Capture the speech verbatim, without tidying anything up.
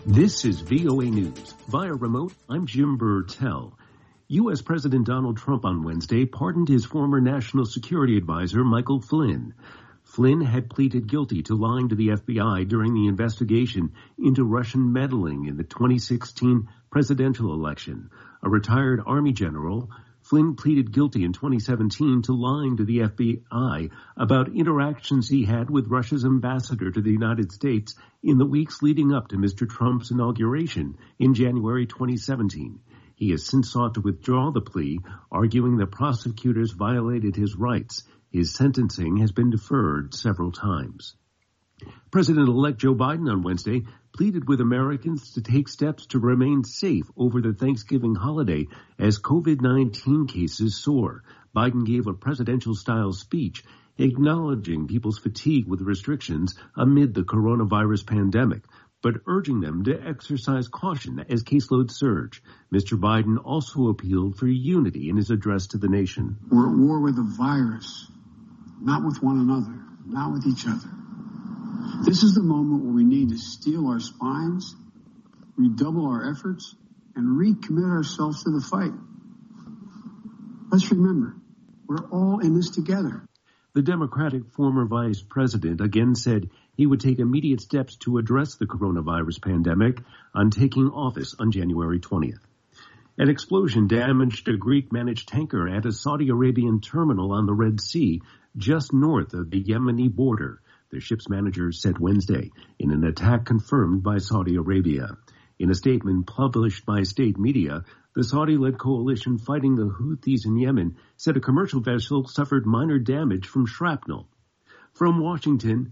This is V O A News. Via remote, I'm Jim Burtell. U S. President Donald Trump on Wednesday pardoned his former national security advisor, Michael Flynn. Flynn had pleaded guilty to lying to the F B I during the investigation into Russian meddling in the twenty sixteen presidential election. A retired Army general, Flynn pleaded guilty in twenty seventeen to lying to the F B I about interactions he had with Russia's ambassador to the United States in the weeks leading up to Mister Trump's inauguration in January twenty seventeen. He has since sought to withdraw the plea, arguing that prosecutors violated his rights. His sentencing has been deferred several times. President-elect Joe Biden on Wednesday pleaded with Americans to take steps to remain safe over the Thanksgiving holiday as COVID nineteen cases soar. Biden gave a presidential-style speech acknowledging people's fatigue with restrictions amid the coronavirus pandemic, but urging them to exercise caution as caseloads surge. Mister Biden also appealed for unity in his address to the nation. We're at war with the virus, not with one another, not with each other. This is the moment where we need to steel our spines, redouble our efforts, and recommit ourselves to the fight. Let's remember, we're all in this together. The Democratic former vice president again said he would take immediate steps to address the coronavirus pandemic on taking office on January twentieth. An explosion damaged a Greek-managed tanker at a Saudi Arabian terminal on the Red Sea just north of the Yemeni border, the ship's manager said Wednesday, in an attack confirmed by Saudi Arabia. In a statement published by state media, the Saudi-led coalition fighting the Houthis in Yemen said a commercial vessel suffered minor damage from shrapnel. From Washington,